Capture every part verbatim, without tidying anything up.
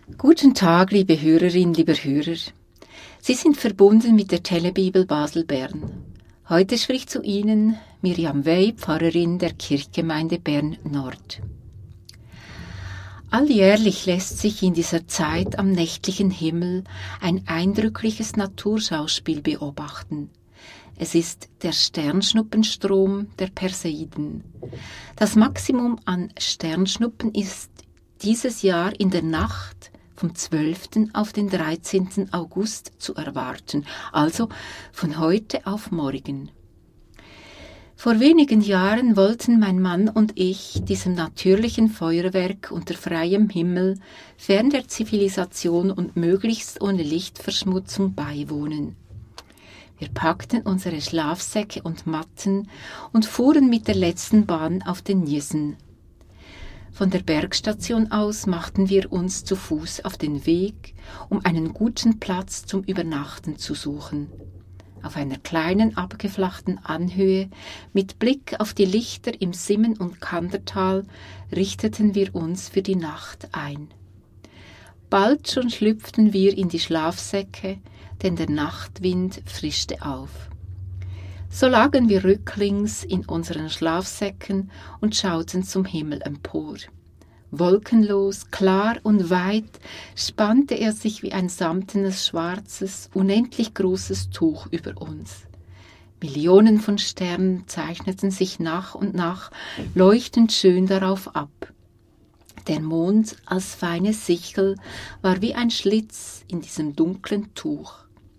Guten Tag, liebe Hörerinnen, lieber Hörer. Sie sind verbunden mit der Telebibel Basel-Bern. Heute spricht zu Ihnen Miriam Wey, Pfarrerin der Kirchgemeinde Bern-Nord. Alljährlich lässt sich in dieser Zeit am nächtlichen Himmel ein eindrückliches Naturschauspiel beobachten. Es ist der Sternschnuppenstrom der Perseiden. Das Maximum an Sternschnuppen ist dieses Jahr in der Nacht vom zwölften auf den dreizehnten August zu erwarten, also von heute auf morgen. Vor wenigen Jahren wollten mein Mann und ich diesem natürlichen Feuerwerk unter freiem Himmel, fern der Zivilisation und möglichst ohne Lichtverschmutzung beiwohnen. Wir packten unsere Schlafsäcke und Matten und fuhren mit der letzten Bahn auf den Niesen. Von der Bergstation aus machten wir uns zu Fuß auf den Weg, um einen guten Platz zum Übernachten zu suchen. Auf einer kleinen, abgeflachten Anhöhe mit Blick auf die Lichter im Simmen- und Kandertal richteten wir uns für die Nacht ein. Bald schon schlüpften wir in die Schlafsäcke, denn der Nachtwind frischte auf. So lagen wir rücklings in unseren Schlafsäcken und schauten zum Himmel empor. Wolkenlos, klar und weit spannte er sich wie ein samtenes, schwarzes, unendlich großes Tuch über uns. Millionen von Sternen zeichneten sich nach und nach leuchtend schön darauf ab. Der Mond als feine Sichel war wie ein Schlitz in diesem dunklen Tuch.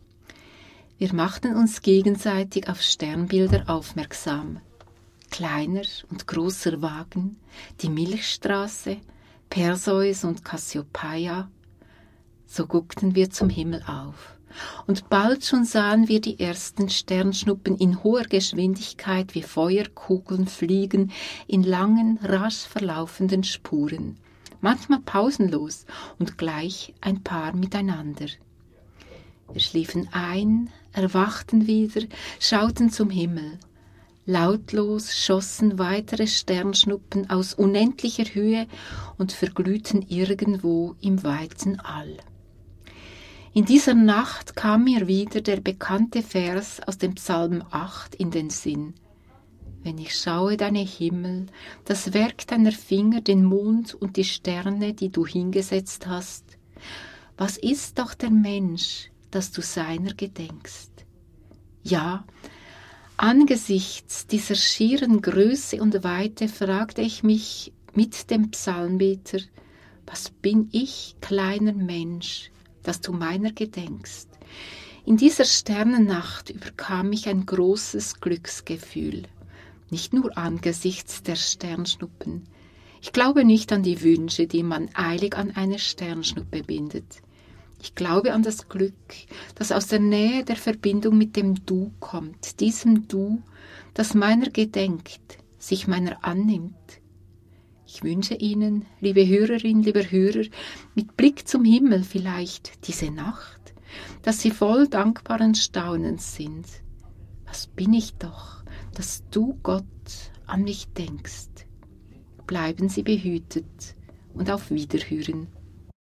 Wir machten uns gegenseitig auf Sternbilder aufmerksam. Kleiner und großer Wagen, die Milchstraße, Perseus und Cassiopeia. So guckten wir zum Himmel auf. Und bald schon sahen wir die ersten Sternschnuppen in hoher Geschwindigkeit wie Feuerkugeln fliegen in langen, rasch verlaufenden Spuren, manchmal pausenlos und gleich ein Paar miteinander. Wir schliefen ein, erwachten wieder, schauten zum Himmel. Lautlos schossen weitere Sternschnuppen aus unendlicher Höhe und verglühten irgendwo im weiten All. In dieser Nacht kam mir wieder der bekannte Vers aus dem Psalm acht in den Sinn. Wenn ich schaue deine Himmel, das Werk deiner Finger, den Mond und die Sterne, die du hingesetzt hast, was ist doch der Mensch, dass du seiner gedenkst? Ja, angesichts dieser schieren Größe und Weite fragte ich mich mit dem Psalmbeter, was bin ich, kleiner Mensch, dass du meiner gedenkst? In dieser Sternennacht überkam mich ein großes Glücksgefühl, nicht nur angesichts der Sternschnuppen. Ich glaube nicht an die Wünsche, die man eilig an eine Sternschnuppe bindet. Ich glaube an das Glück, das aus der Nähe der Verbindung mit dem Du kommt, diesem Du, das meiner gedenkt, sich meiner annimmt. Ich wünsche Ihnen, liebe Hörerin, lieber Hörer, mit Blick zum Himmel vielleicht diese Nacht, dass Sie voll dankbaren Staunens sind. Was bin ich doch, dass du, Gott, an mich denkst. Bleiben Sie behütet und auf Wiederhören.